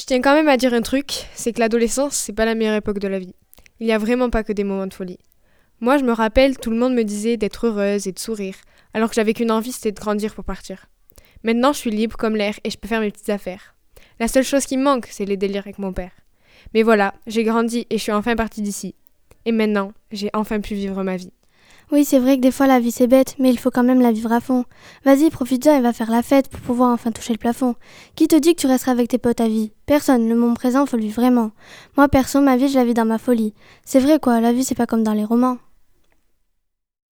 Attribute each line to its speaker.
Speaker 1: Je tiens quand même à dire un truc, c'est que l'adolescence, c'est pas la meilleure époque de la vie. Il y a vraiment pas que des moments de folie. Moi, je me rappelle, tout le monde me disait d'être heureuse et de sourire, alors que j'avais qu'une envie, c'était de grandir pour partir. Maintenant, je suis libre comme l'air et je peux faire mes petites affaires. La seule chose qui me manque, c'est les délires avec mon père. Mais voilà, j'ai grandi et je suis enfin partie d'ici. Et maintenant, j'ai enfin pu vivre ma vie.
Speaker 2: Oui, c'est vrai que des fois la vie c'est bête, mais il faut quand même la vivre à fond. Vas-y, profite-en et va faire la fête pour pouvoir enfin toucher le plafond. Qui te dit que tu resteras avec tes potes à vie? Personne, le moment présent faut le vivre vraiment. Moi perso, ma vie je la vis dans ma folie. C'est vrai quoi, la vie c'est pas comme dans les romans.